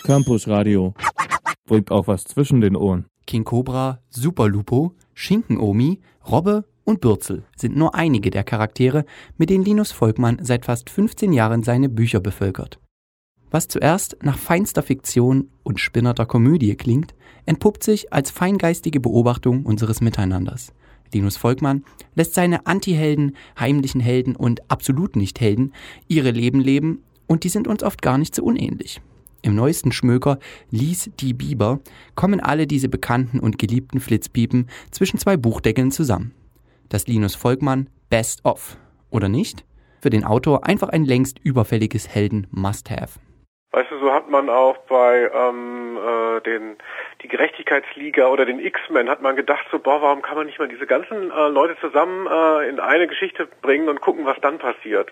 Campus Radio. Bringt auch was zwischen den Ohren. King Cobra, Super Lupo, Schinken-Omi, Robbe und Bürzel sind nur einige der Charaktere, mit denen Linus Volkmann seit fast 15 Jahren seine Bücher bevölkert. Was zuerst nach feinster Fiktion und spinnerter Komödie klingt, entpuppt sich als feingeistige Beobachtung unseres Miteinanders. Linus Volkmann lässt seine Anti-Helden, heimlichen Helden und absolut Nicht-Helden ihre Leben leben und die sind uns oft gar nicht so unähnlich. Im neuesten Schmöker Lies die Biber kommen alle diese bekannten und geliebten Flitzpiepen zwischen zwei Buchdeckeln zusammen. Das Linus Volkmann Best of, oder nicht? Für den Autor einfach ein längst überfälliges Helden-Must-Have. Weißt du, so hat man auch bei die Gerechtigkeitsliga oder den X-Men hat man gedacht, so, warum kann man nicht mal diese ganzen Leute zusammen in eine Geschichte bringen und gucken, was dann passiert.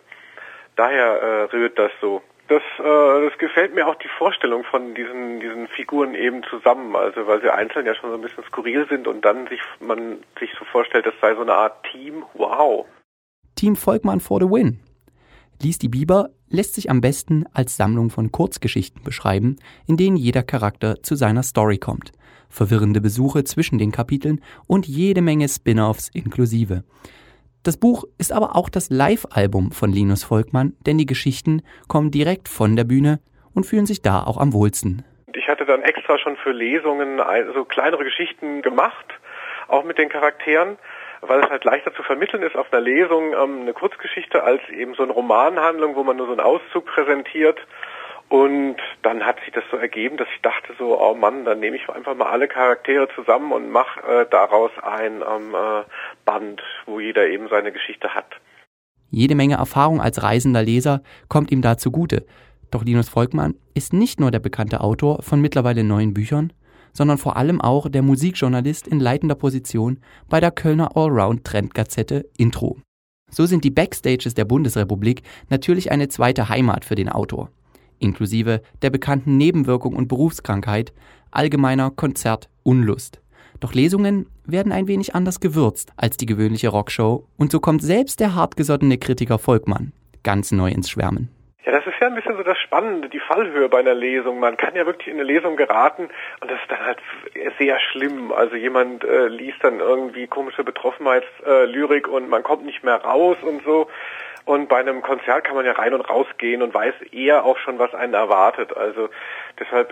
Daher rührt das so. Das gefällt mir auch die Vorstellung von diesen Figuren eben zusammen, also weil sie einzeln ja schon so ein bisschen skurril sind und dann man sich so vorstellt, das sei so eine Art Team. Wow. Team Volkmann for the win. Lies die Biber lässt sich am besten als Sammlung von Kurzgeschichten beschreiben, in denen jeder Charakter zu seiner Story kommt. Verwirrende Besuche zwischen den Kapiteln und jede Menge Spin-offs inklusive. Das Buch ist aber auch das Live-Album von Linus Volkmann, denn die Geschichten kommen direkt von der Bühne und fühlen sich da auch am wohlsten. Ich hatte dann extra schon für Lesungen so kleinere Geschichten gemacht, auch mit den Charakteren, weil es halt leichter zu vermitteln ist auf einer Lesung eine Kurzgeschichte als eben so eine Romanhandlung, wo man nur so einen Auszug präsentiert. Und dann hat sich das so ergeben, dass ich dachte so, oh Mann, dann nehme ich einfach mal alle Charaktere zusammen und mache daraus ein Band, wo jeder eben seine Geschichte hat. Jede Menge Erfahrung als reisender Leser kommt ihm da zugute. Doch Linus Volkmann ist nicht nur der bekannte Autor von mittlerweile 9 Büchern, sondern vor allem auch der Musikjournalist in leitender Position bei der Kölner Allround-Trendgazette Intro. So sind die Backstages der Bundesrepublik natürlich eine zweite Heimat für den Autor. Inklusive der bekannten Nebenwirkung und Berufskrankheit, allgemeiner Konzertunlust. Doch Lesungen werden ein wenig anders gewürzt als die gewöhnliche Rockshow und so kommt selbst der hartgesottene Kritiker Volkmann ganz neu ins Schwärmen. Ja, das ist ja ein bisschen so das Spannende, die Fallhöhe bei einer Lesung. Man kann ja wirklich in eine Lesung geraten und das ist dann halt sehr schlimm. Also jemand liest dann irgendwie komische Betroffenheitslyrik und man kommt nicht mehr raus und so. Und bei einem Konzert kann man ja rein und raus gehen und weiß eher auch schon, was einen erwartet. Also deshalb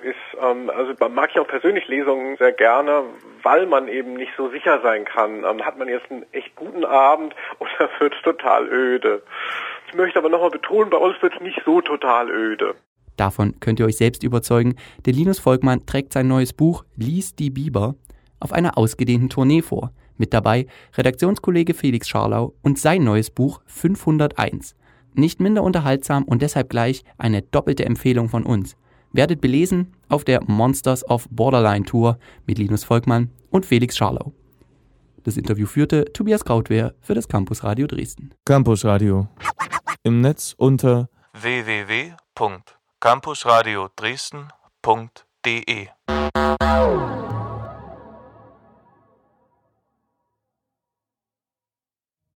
mag ich auch persönlich Lesungen sehr gerne, weil man eben nicht so sicher sein kann. Hat man jetzt einen echt guten Abend oder wird's total öde? Ich möchte aber nochmal betonen, bei uns wird's nicht so total öde. Davon könnt ihr euch selbst überzeugen, denn Linus Volkmann trägt sein neues Buch Lies die Biber auf einer ausgedehnten Tournee vor. Mit dabei Redaktionskollege Felix Scharlau und sein neues Buch 501. Nicht minder unterhaltsam und deshalb gleich eine doppelte Empfehlung von uns. Werdet belesen auf der Monsters of Borderline Tour mit Linus Volkmann und Felix Scharlau. Das Interview führte Tobias Krautwehr für das Campus Radio Dresden. Campus Radio. Im Netz unter www.campusradiodresden.de